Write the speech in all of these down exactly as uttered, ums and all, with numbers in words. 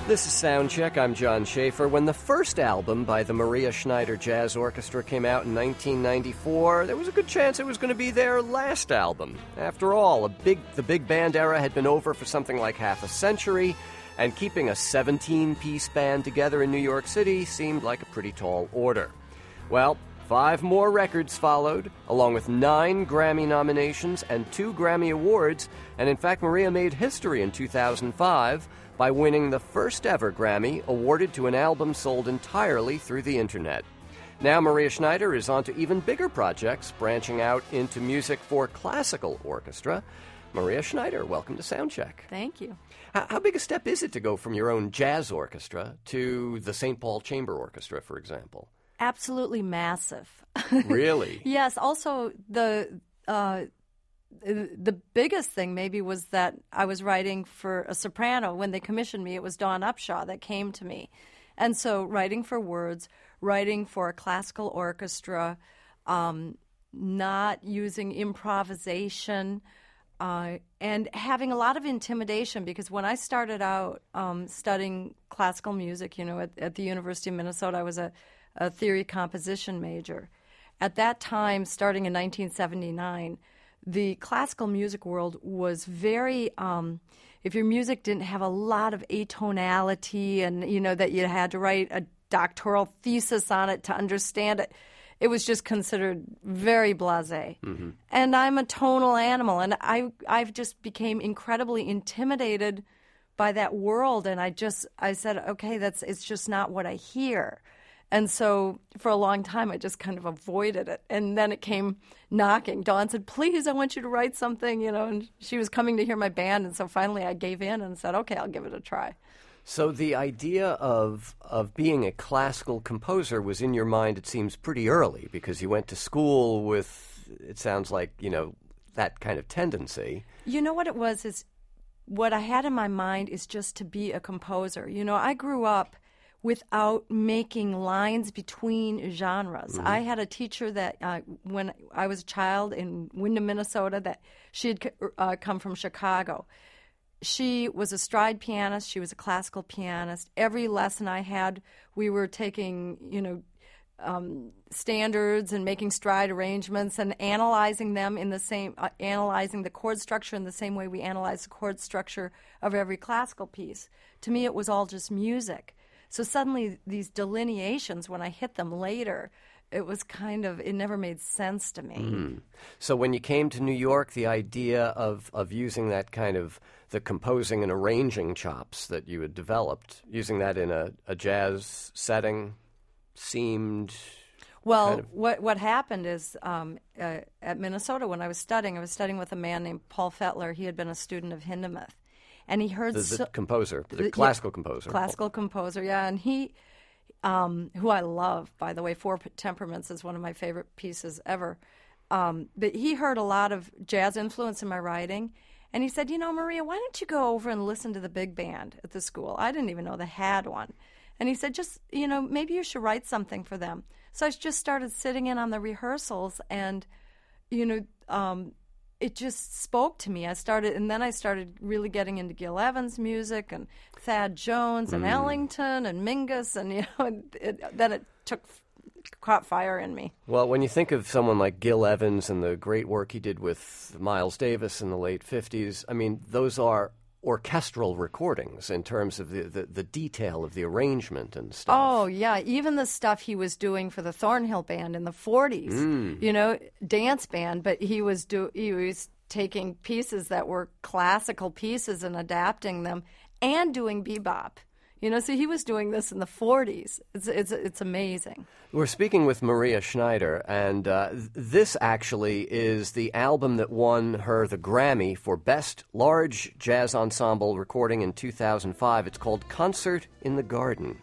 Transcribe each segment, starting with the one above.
This is Soundcheck. I'm John Schaefer. When the first album by the Maria Schneider Jazz Orchestra came out in nineteen ninety-four, there was a good chance it was going to be their last album. After all, a big, the big band era had been over for something like half a century, and keeping a seventeen-piece band together in New York City seemed like a pretty tall order. Well, five more records followed, along with nine Grammy nominations and two Grammy Awards, and in fact, Maria made history in two thousand five by winning the first ever Grammy awarded to an album sold entirely through the internet. Now Maria Schneider is on to even bigger projects, branching out into music for classical orchestra. Maria Schneider, welcome to Soundcheck. Thank you. How, how big a step is it to go from your own jazz orchestra to the Saint Paul Chamber Orchestra, for example? Absolutely massive. Really? Yes. Also, the uh, the biggest thing maybe was that I was writing for a soprano. When they commissioned me, it was Dawn Upshaw that came to me. And so writing for words, writing for a classical orchestra, um, not using improvisation, uh, and having a lot of intimidation, because when I started out um, studying classical music, you know, at, at the University of Minnesota, I was a, a theory composition major. At that time, starting in nineteen seventy-nine, the classical music world was very, um, if your music didn't have a lot of atonality and, you know, that you had to write a doctoral thesis on it to understand it, it was just considered very blasé. Mm-hmm. And I'm a tonal animal, and I I've just became incredibly intimidated by that world, and I just, I said, okay, that's, it's just not what I hear. And so for a long time, I just kind of avoided it. And then it came knocking. Dawn said, please, I want you to write something, you know, and she was coming to hear my band. And so finally I gave in and said, okay, I'll give it a try. So the idea of of being a classical composer was in your mind, it seems, pretty early, because you went to school with, it sounds like, you know, that kind of tendency. You know what it was is, what I had in my mind is just to be a composer. You know, I grew up without making lines between genres. Mm-hmm. I had a teacher that uh, when I was a child in Windham, Minnesota, that she had uh, come from Chicago. She was a stride pianist. She was a classical pianist. Every lesson I had, we were taking, you know, um, standards and making stride arrangements and analyzing them in the same, uh, analyzing the chord structure in the same way we analyze the chord structure of every classical piece. To me, it was all just music. So suddenly these delineations, when I hit them later, it was kind of, it never made sense to me. Mm. So when you came to New York, the idea of, of using that kind of, the composing and arranging chops that you had developed, using that in a, a jazz setting seemed... Well, kind of... what what happened is um, uh, at Minnesota, when I was studying, I was studying with a man named Paul Fettler. He had been a student of Hindemith. And he heard... The, the so, composer, the, the classical yeah, composer. Classical composer, yeah. And he, um, who I love, by the way, Four Temperaments is one of my favorite pieces ever. Um, but he heard a lot of jazz influence in my writing. And he said, you know, Maria, why don't you go over and listen to the big band at the school? I didn't even know they had one. And he said, just, you know, maybe you should write something for them. So I just started sitting in on the rehearsals, and, you know... Um, it just spoke to me. I started, and then I started really getting into Gil Evans' music and Thad Jones and mm. Ellington and Mingus, and you know, it, it, then it took caught fire in me. Well, when you think of someone like Gil Evans and the great work he did with Miles Davis in the late fifties, I mean, those are orchestral recordings in terms of the, the, the detail of the arrangement and stuff. Oh, yeah. Even the stuff he was doing for the Thornhill Band in the forties, mm. you know, dance band, but he was do he was taking pieces that were classical pieces and adapting them and doing bebop. You know, so he was doing this in the forties. It's it's it's amazing. We're speaking with Maria Schneider, and uh, this actually is the album that won her the Grammy for Best Large Jazz Ensemble Recording in two thousand five. It's called Concert in the Garden.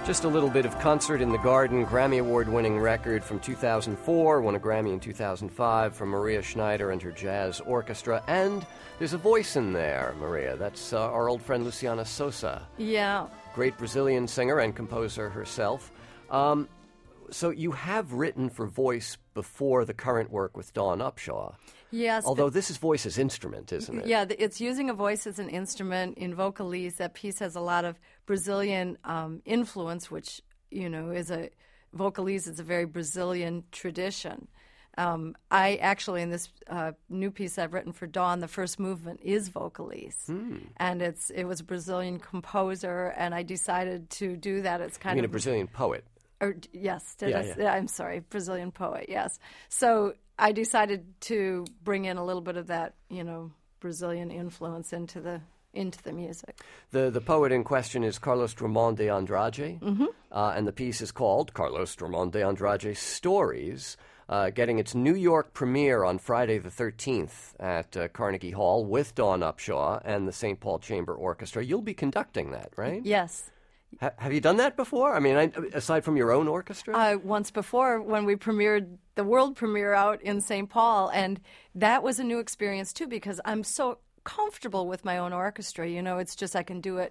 Just a little bit of Concert in the Garden, Grammy Award-winning record from two thousand four, won a Grammy in two thousand five from Maria Schneider and her jazz orchestra. And there's a voice in there, Maria. That's uh, our old friend Luciana Souza. Yeah. Great Brazilian singer and composer herself. Um, so you have written for voice before the current work with Dawn Upshaw. Yes. Although this is voice as instrument, isn't it? Yeah, it's using a voice as an instrument in vocalese. That piece has a lot of Brazilian um, influence, which, you know, is a vocalese is a very Brazilian tradition. Um, I actually, in this uh, new piece I've written for Dawn, the first movement is vocalese, Hmm. and it's it was a Brazilian composer, and I decided to do that. It's kind I mean, of a Brazilian poet. Or, yes, did Yeah, I, yeah. yeah, I'm sorry, Brazilian poet, yes. So I decided to bring in a little bit of that, you know, Brazilian influence into the into the music. The the poet in question is Carlos Drummond de Andrade, Mm-hmm. uh, and the piece is called Carlos Drummond de Andrade Stories, uh, getting its New York premiere on Friday the thirteenth at uh, Carnegie Hall with Dawn Upshaw and the Saint Paul Chamber Orchestra. You'll be conducting that, right? Yes. Ha- have you done that before? I mean, I, aside from your own orchestra? Uh, once before, when we premiered the world premiere out in Saint Paul, and that was a new experience too, because I'm so comfortable with my own orchestra. You know, it's just I can do it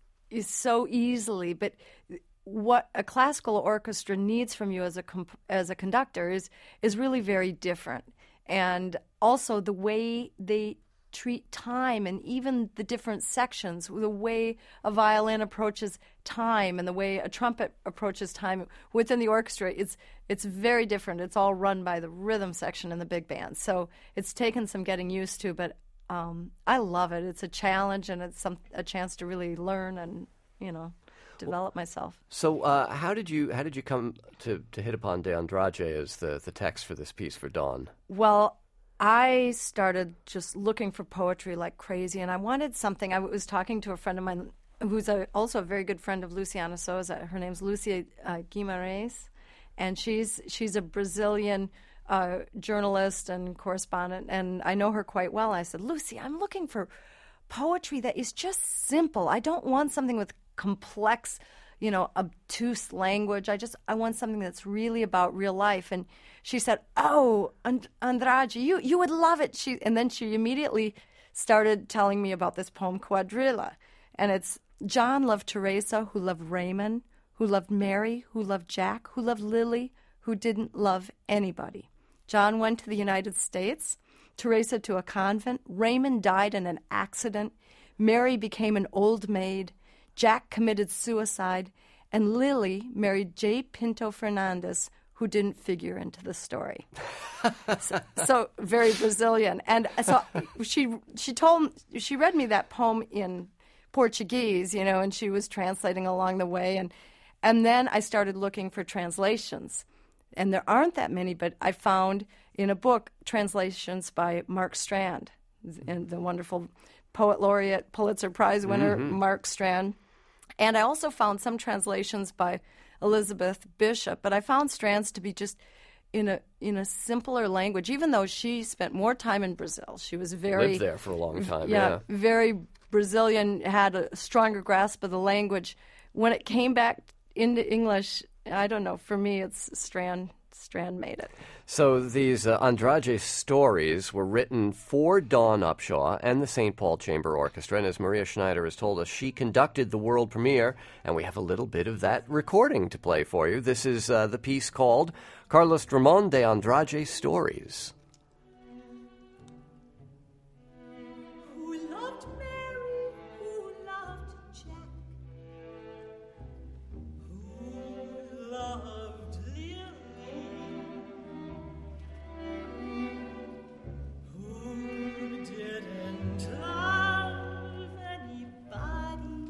so easily. But what a classical orchestra needs from you as a comp- as a conductor is is really very different, and also the way they treat time and even the different sections, the way a violin approaches time and the way a trumpet approaches time within the orchestra, it's it's very different. It's all run by the rhythm section in the big band. So it's taken some getting used to, but um, I love it. It's a challenge, and it's some a chance to really learn and, you know, develop myself. So uh, how did you how did you come to, to hit upon De Andrade as the, the text for this piece for Dawn? Well, I started just looking for poetry like crazy, and I wanted something. I was talking to a friend of mine who's a, also a very good friend of Luciana Souza. Her name's Lucia uh, Guimarães, and she's she's a Brazilian uh, journalist and correspondent, and I know her quite well. I said, Lucy, I'm looking for poetry that is just simple. I don't want something with complex, you know, obtuse language. I just I want something that's really about real life. And she said, "Oh, And- Andrade, you you would love it." She and then she immediately started telling me about this poem Quadrilla, and it's John loved Teresa, who loved Raymond, who loved Mary, who loved Jack, who loved Lily, who didn't love anybody. John went to the United States, Teresa to a convent, Raymond died in an accident, Mary became an old maid, Jack committed suicide, and Lily married J. Pinto Fernandez, who didn't figure into the story. so, so very Brazilian. And so she she told she read me that poem in Portuguese, you know, and she was translating along the way, and and then I started looking for translations, and there aren't that many, but I found in a book translations by Mark Strand, and the wonderful poet laureate, Pulitzer Prize winner Mm-hmm. Mark Strand. And I also found some translations by Elizabeth Bishop, but I found Strand's to be just in a in a simpler language, even though she spent more time in Brazil. She was very Lived there for a long time, yeah, yeah. very Brazilian, had a stronger grasp of the language. When it came back into English, I don't know, for me it's Strand Strand made it. So these uh, Andrade stories were written for Dawn Upshaw and the Saint Paul Chamber Orchestra, and as Maria Schneider has told us, she conducted the world premiere, and we have a little bit of that recording to play for you. This is uh, the piece called Carlos Drummond de Andrade Stories. Who loved Mary, who loved Jack, who loved Lily, who didn't love anybody.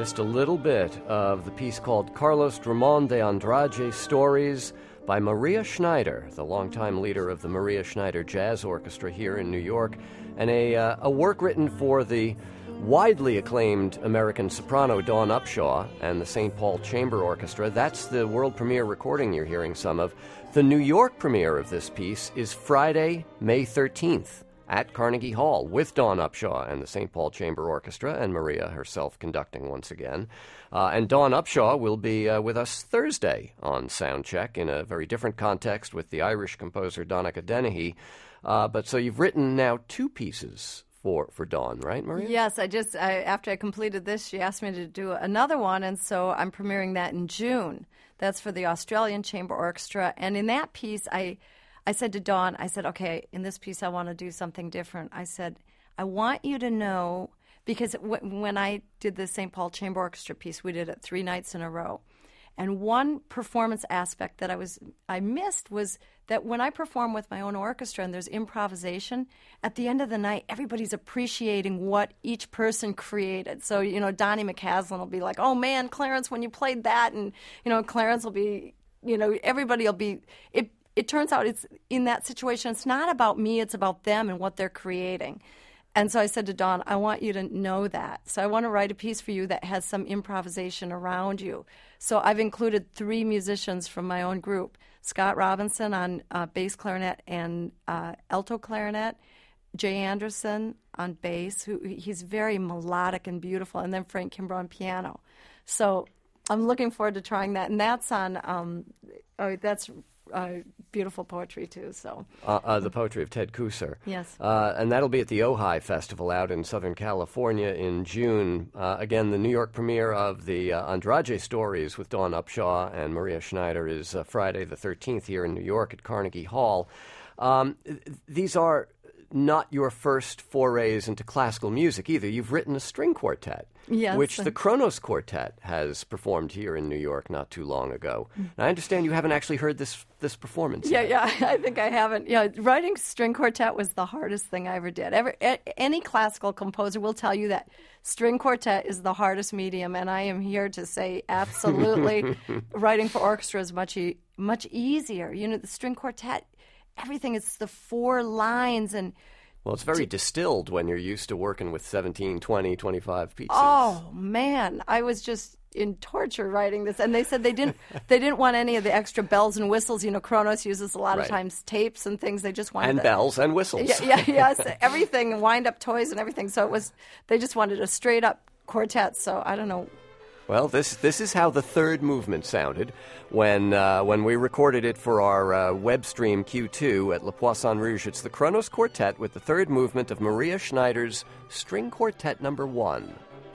just a little bit of the piece called Carlos Drummond de Andrade Stories by Maria Schneider, the longtime leader of the Maria Schneider Jazz Orchestra here in New York, and a, uh, a work written for the widely acclaimed American soprano Dawn Upshaw and the Saint Paul Chamber Orchestra. That's the world premiere recording you're hearing some of. The New York premiere of this piece is Friday, May thirteenth. At Carnegie Hall with Dawn Upshaw and the Saint Paul Chamber Orchestra and Maria herself conducting once again. Uh, and Dawn Upshaw will be uh, with us Thursday on Soundcheck in a very different context with the Irish composer Donnacha Dennehy. Uh, but so you've written now two pieces for, for Dawn, right, Maria? Yes, I just, I, after I completed this, she asked me to do another one, and so I'm premiering that in June. That's for the Australian Chamber Orchestra. And in that piece, I... I said to Dawn, I said, okay, in this piece I want to do something different. I said, I want you to know, because w- when I did the Saint Paul Chamber Orchestra piece, we did it three nights in a row. And one performance aspect that I was I missed was that when I perform with my own orchestra and there's improvisation, at the end of the night, everybody's appreciating what each person created. So, you know, Donnie McCaslin will be like, oh, man, Clarence, when you played that, and, you know, Clarence will be, you know, everybody will be... it. It turns out it's in that situation, it's not about me, it's about them and what they're creating. And so I said to Dawn, I want you to know that. So I want to write a piece for you that has some improvisation around you. So I've included three musicians from my own group, Scott Robinson on uh, bass clarinet and uh, alto clarinet, Jay Anderson on bass, who he's very melodic and beautiful, and then Frank Kimbrough on piano. So I'm looking forward to trying that. And that's on, um, oh, that's... Uh, beautiful poetry, too. So uh, uh, the poetry of Ted Kusser. Yes. Uh, and that'll be at the Ojai Festival out in Southern California in June. Uh, again, the New York premiere of the uh, Andrade Stories with Dawn Upshaw and Maria Schneider is uh, Friday the thirteenth here in New York at Carnegie Hall. Um, th- these are not your first forays into classical music either. You've written a string quartet, yes, which the Kronos Quartet has performed here in New York not too long ago. And I understand you haven't actually heard this this performance Yeah, yet. yeah, I think I haven't. Yeah, writing string quartet was the hardest thing I ever did. Ever, a, any classical composer will tell you that string quartet is the hardest medium, and I am here to say absolutely writing for orchestra is much e- much easier. You know, the string quartet, everything is the four lines and... Well, it's very distilled when you're used to working with seventeen, twenty, twenty-five pieces. Oh, man, I was just in torture writing this. And they said they didn't they didn't want any of the extra bells and whistles. You know, Kronos uses a lot Right. of times tapes and things. They just wanted... And the, bells and whistles. Yeah, yeah, yes, everything, wind-up toys and everything. So it was, they just wanted a straight-up quartet. So I don't know. Well, this this is how the third movement sounded when uh, when we recorded it for our uh, web stream Q two at Le Poisson Rouge. It's the Kronos Quartet with the third movement of Maria Schneider's String Quartet Number One.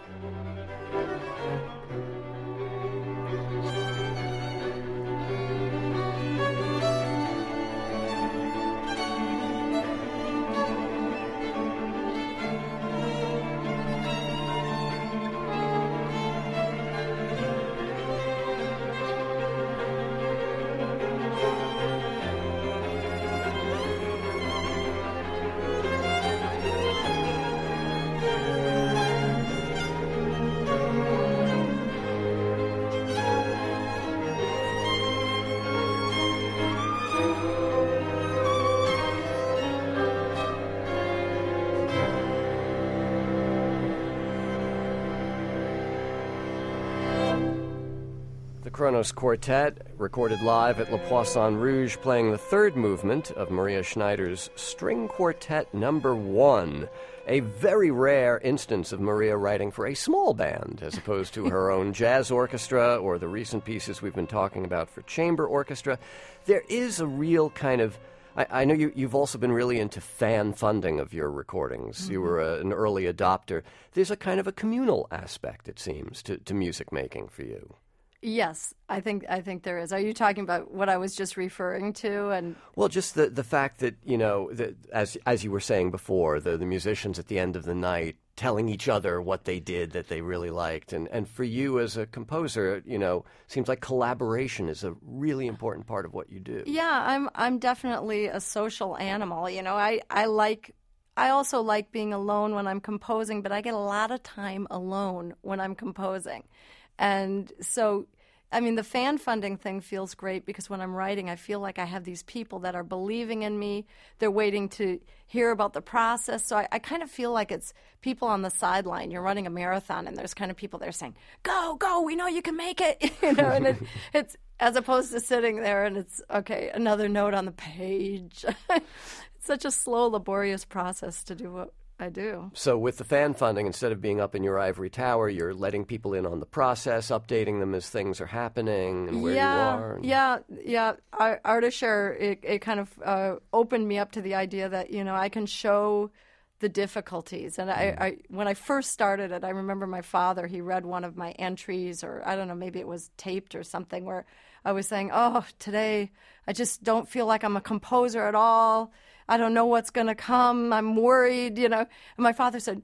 The Kronos Quartet, recorded live at Le Poisson Rouge, playing the third movement of Maria Schneider's String Quartet Number One, a very rare instance of Maria writing for a small band, as opposed to her own jazz orchestra or the recent pieces we've been talking about for chamber orchestra. There is a real kind of... I, I know you, you've also been really into fan funding of your recordings. Mm-hmm. You were a, an early adopter. There's a kind of a communal aspect, it seems, to, to music making for you. Yes, I think I think there is. Are you talking about what I was just referring to? And well, just the the fact that, you know, that as as you were saying before, the the musicians at the end of the night telling each other what they did that they really liked, and and for you as a composer, you know, seems like collaboration is a really important part of what you do. Yeah, I'm I'm definitely a social animal. You know, I I like I also like being alone when I'm composing, but I get a lot of time alone when I'm composing. And so, I mean, the fan funding thing feels great because when I'm writing, I feel like I have these people that are believing in me. They're waiting to hear about the process. So I, I kind of feel like it's people on the sideline. You're running a marathon, and there's kind of people there saying, go, go, we know you can make it. you know, and it, it's as opposed to sitting there and it's, okay, another note on the page. It's such a slow, laborious process to do what I do. So with the fan funding, instead of being up in your ivory tower, you're letting people in on the process, updating them as things are happening and where yeah, you are. And... Yeah, yeah. Ar- Artishare, it, it kind of uh, opened me up to the idea that, you know, I can show the difficulties. And I, I, when I first started it, I remember my father, he read one of my entries, or I don't know, maybe it was taped or something, where I was saying, oh, today I just don't feel like I'm a composer at all. I don't know what's going to come. I'm worried, you know. And my father said,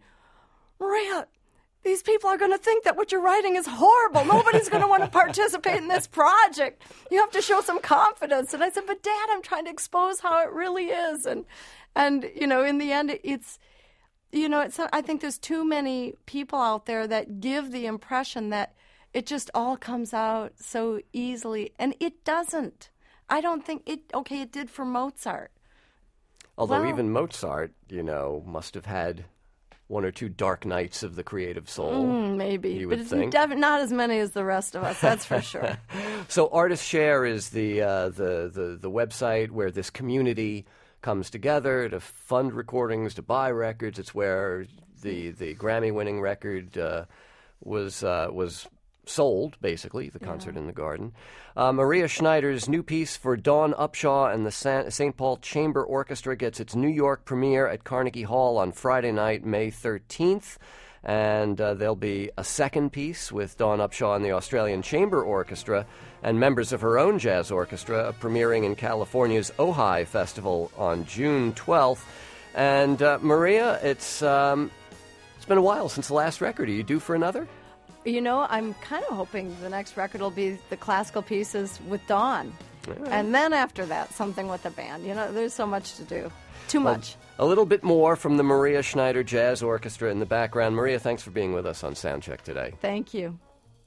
Maria, these people are going to think that what you're writing is horrible. Nobody's going to want to participate in this project. You have to show some confidence. And I said, but Dad, I'm trying to expose how it really is. And, and you know, in the end, it's, you know, it's, I think there's too many people out there that give the impression that it just all comes out so easily. And it doesn't. I don't think it, okay, it did for Mozart. Although Well- even Mozart, you know, must have had one or two dark nights of the creative soul. Mm, maybe, you but would it's think. def- not as many as the rest of us. That's for sure. So Artist Share is the, uh, the the the website where this community comes together to fund recordings, to buy records. It's where the the Grammy-winning record uh, was uh, was sold, basically, the concert in the Garden. Uh, Maria Schneider's new piece for Dawn Upshaw and the Saint Paul Chamber Orchestra gets its New York premiere at Carnegie Hall on Friday night, May thirteenth. And uh, there'll be a second piece with Dawn Upshaw and the Australian Chamber Orchestra and members of her own jazz orchestra, premiering in California's Ojai Festival on June twelfth. And uh, Maria, it's um, it's been a while since the last record. Are you due for another? You know, I'm kind of hoping the next record will be the classical pieces with Dawn. Right. And then after that, something with the band. You know, there's so much to do. Too much. A little bit more from the Maria Schneider Jazz Orchestra in the background. Maria, thanks for being with us on Soundcheck today. Thank you.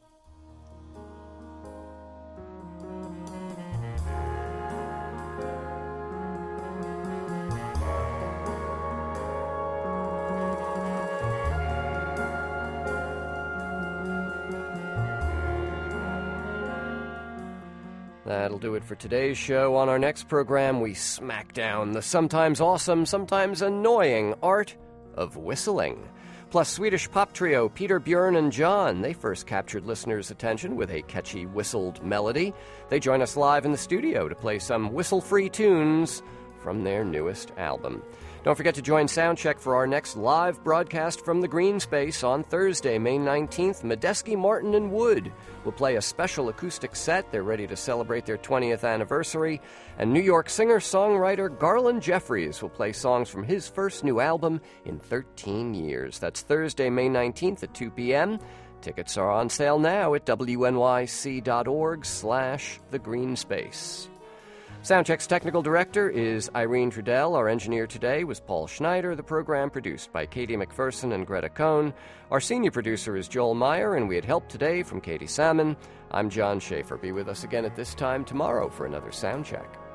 That'll do it for today's show. On our next program, we smack down the sometimes awesome, sometimes annoying art of whistling. Plus, Swedish pop trio Peter, Björn, and John. They first captured listeners' attention with a catchy whistled melody. They join us live in the studio to play some whistle-free tunes from their newest album. Don't forget to join Soundcheck for our next live broadcast from the Green Space on Thursday, May nineteenth. Medeski, Martin, and Wood will play a special acoustic set. They're ready to celebrate their twentieth anniversary. And New York singer-songwriter Garland Jeffries will play songs from his first new album in thirteen years. That's Thursday, May nineteenth at two p.m. Tickets are on sale now at W N Y C dot org slash the Green Space. Soundcheck's technical director is Irene Trudell. Our engineer today was Paul Schneider. The program produced by Katie McPherson and Greta Cohn. Our senior producer is Joel Meyer, and we had help today from Katie Salmon. I'm John Schaefer. Be with us again at this time tomorrow for another Soundcheck.